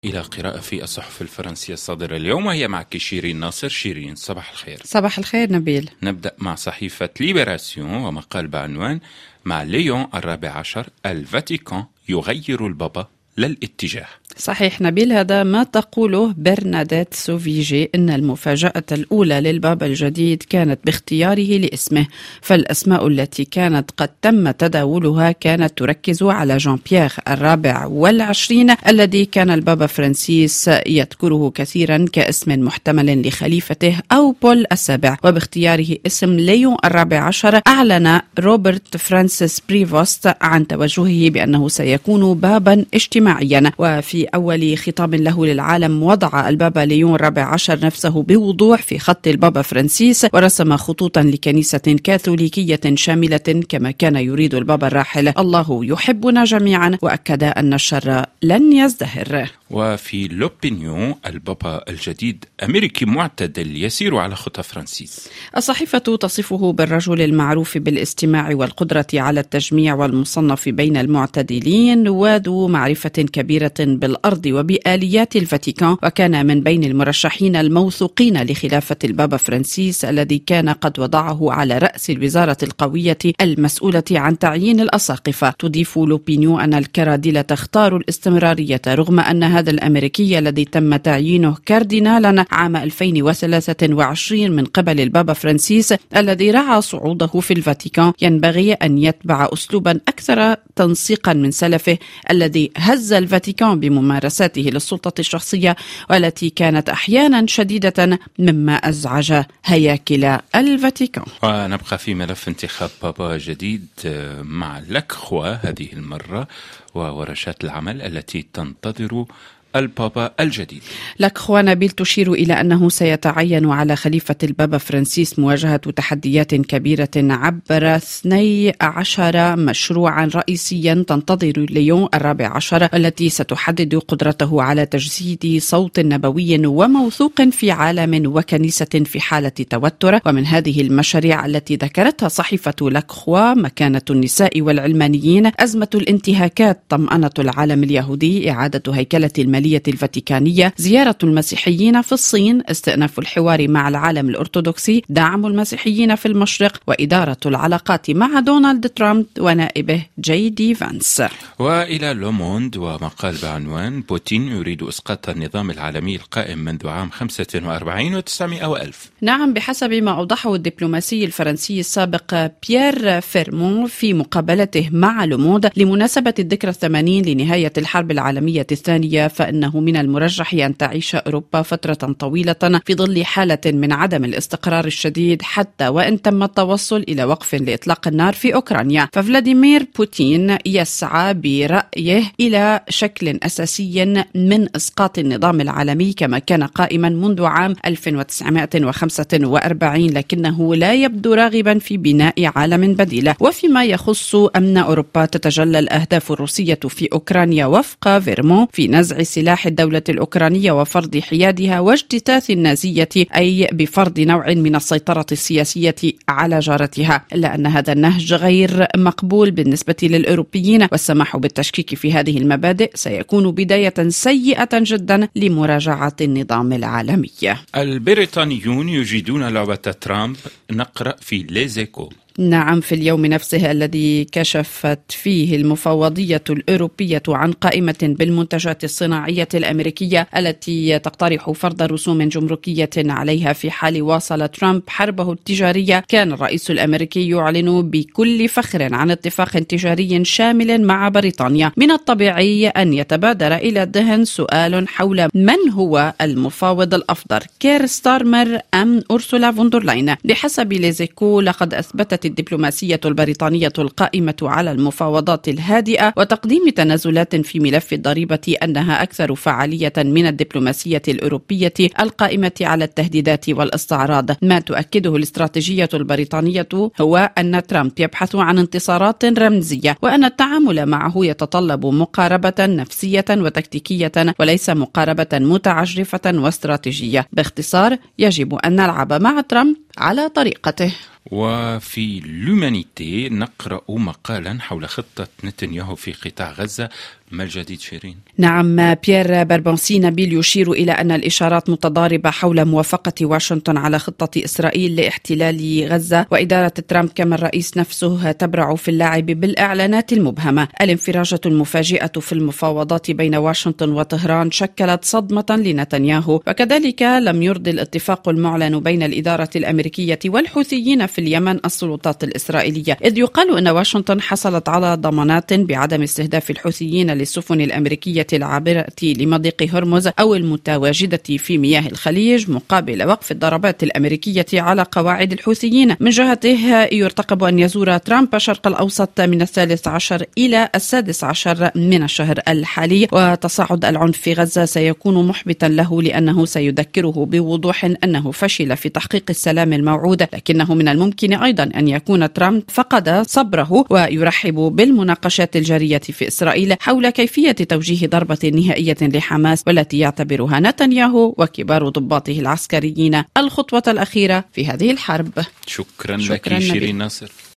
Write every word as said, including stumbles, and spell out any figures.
إلى قراءة في الصحف الفرنسية الصادرة اليوم، وهي معك شيرين ناصر. شيرين، صباح الخير. صباح الخير نبيل. نبدأ مع صحيفة ليبراسيون ومقال بعنوان: مع ليون الرابع عشر الفاتيكان يغير البابا للاتجاه. صحيح نبيل، هذا ما تقوله برناديت سوفيجي، إن المفاجأة الأولى للبابا الجديد كانت باختياره لاسمه، فالأسماء التي كانت قد تم تداولها كانت تركز على جان بيير الرابع والعشرين الذي كان البابا فرانسيس يذكره كثيرا كاسم محتمل لخليفته، أو بول السابع. وباختياره اسم ليون الرابع عشر أعلن روبرت فرانسيس بريفوست عن توجهه بأنه سيكون بابا اجتماعيا. وفي في أول خطاب له للعالم وضع البابا ليون الرابع عشر نفسه بوضوح في خط البابا فرانسيس، ورسم خطوطا لكنيسة كاثوليكية شاملة كما كان يريد البابا الراحل. الله يحبنا جميعا، وأكد أن الشر لن يزدهر. وفي لوبينيون: البابا الجديد أمريكي معتدل يسير على خطى فرانسيس. الصحيفة تصفه بالرجل المعروف بالاستماع والقدرة على التجميع، والمصنف بين المعتدلين، وذو معرفة كبيرة بالأرض وبآليات الفاتيكان، وكان من بين المرشحين الموثوقين لخلافة البابا فرانسيس الذي كان قد وضعه على رأس الوزارة القوية المسؤولة عن تعيين الأساقفة. تضيف لوبينيون أن الكرادلة تختار الاستمرارية، رغم أن هذا الأمريكي الذي تم تعيينه كاردينالا عام ألفين وثلاثة وعشرين من قبل البابا فرانسيس الذي رعى صعوده في الفاتيكان ينبغي أن يتبع أسلوبا أكثر تنسيقا من سلفه الذي هز الفاتيكان بممارساته للسلطة الشخصية، والتي كانت أحيانا شديدة مما أزعج هياكل الفاتيكان. ونبقى في ملف انتخاب بابا جديد مع لاكخوا هذه المرة وورشات العمل التي تنتظر البابا الجديد. لاكخوا نبيل تشير إلى أنه سيتعين على خليفة البابا فرانسيس مواجهة تحديات كبيرة عبر اثني عشر مشروعا رئيسيا تنتظر ليون الرابع عشر، التي ستحدد قدرته على تجسيد صوت نبوي وموثوق في عالم وكنيسة في حالة توتر. ومن هذه المشاريع التي ذكرتها صحيفة لاكخوا: مكانة النساء والعلمانيين، أزمة الانتهاكات، طمأنة العالم اليهودي، إعادة هيكلة المالية الفاتيكانية، زيارة المسيحيين في الصين، استئناف الحوار مع العالم الأرثوذكسي، دعم المسيحيين في المشرق، وإدارة العلاقات مع دونالد ترامب ونائبه جي دي فانس. وإلى لوموند ومقال بعنوان: بوتين يريد إسقاط النظام العالمي القائم منذ عام خمسة وأربعين وتسعمائة وألف. نعم، بحسب ما أوضحه الدبلوماسي الفرنسي السابق بيير فيرمون في مقابلته مع لوموند لمناسبة الذكرى الثمانين لنهاية الحرب العالمية الثانية، فإنه من المرجح أن تعيش أوروبا فترة طويلة في ظل حالة من عدم الاستقرار الشديد، حتى وإن تم التوصل إلى وقف لإطلاق النار في أوكرانيا. ففلاديمير بوتين يسعى برأيه إلى شكل أساسي من إسقاط النظام العالمي كما كان قائما منذ عام ألف وتسعمائة وخمسة وأربعين، لكنه لا يبدو راغبا في بناء عالم بديل. وفيما يخص أمن أوروبا، تتجلى الأهداف الروسية في أوكرانيا وفق فيرمون في نزع سلاح الدولة الأوكرانية وفرض حيادها واجتثاث النازية، أي بفرض نوع من السيطرة السياسية على جارتها. إلا أن هذا النهج غير مقبول بالنسبة للأوروبيين، والسماح بالتشكيك في هذه المبادئ سيكون بداية سيئة جدا لمراجعة النظام العالمي. البريطانيون يجيدون لعبة ترامب، نقرأ في ليزيكو. نعم، في اليوم نفسه الذي كشفت فيه المفوضية الأوروبية عن قائمة بالمنتجات الصناعية الأمريكية التي تقترح فرض رسوم جمركية عليها في حال واصل ترامب حربه التجارية، كان الرئيس الأمريكي يعلن بكل فخر عن اتفاق تجاري شامل مع بريطانيا. من الطبيعي أن يتبادر إلى الذهن سؤال حول من هو المفاوض الأفضل، كير ستارمر أم أورسولا فوندرلاين. بحسب ليزيكو، لقد أثبتت الدبلوماسية البريطانية القائمة على المفاوضات الهادئة وتقديم تنازلات في ملف الضريبة أنها أكثر فعالية من الدبلوماسية الأوروبية القائمة على التهديدات والاستعراض. ما تؤكده الاستراتيجية البريطانية هو أن ترامب يبحث عن انتصارات رمزية، وأن التعامل معه يتطلب مقاربة نفسية وتكتيكية وليس مقاربة متعجرفة واستراتيجية. باختصار، يجب أن نلعب مع ترامب على طريقته. وفي لومانيتي نقرأ مقالا حول خطة نتنياهو في قطاع غزة، ما الجديد شيرين؟ نعم، بيير بربونسي نبيل يشير إلى أن الإشارات متضاربة حول موافقة واشنطن على خطة إسرائيل لاحتلال غزة، وإدارة ترامب كما الرئيس نفسه تبرع في اللعب بالإعلانات المبهمة. الانفراجة المفاجئة في المفاوضات بين واشنطن وطهران شكلت صدمة لنتنياهو، وكذلك لم يرضي الاتفاق المعلن بين الإدارة الأمريكية والحوثيين في اليمن السلطات الإسرائيلية، إذ يقال أن واشنطن حصلت على ضمانات بعدم استهداف الحوثيين للسفن الأمريكية العابرة لمضيق هرمز أو المتواجدة في مياه الخليج، مقابل وقف الضربات الأمريكية على قواعد الحوثيين. من جهته يرتقب أن يزور ترامب الشرق الأوسط من الثالث عشر إلى السادس عشر من الشهر الحالي، وتصاعد العنف في غزة سيكون محبطا له لأنه سيذكره بوضوح أنه فشل في تحقيق السلام الموعود، لكنه من الممكن أيضا أن يكون ترامب فقد صبره ويرحب بالمناقشات الجارية في إسرائيل حول كيفية توجيه ضربة نهائية لحماس، والتي يعتبرها نتنياهو وكبار ضباطه العسكريين الخطوة الأخيرة في هذه الحرب. شكرا, شكرا لك شيرين ناصر.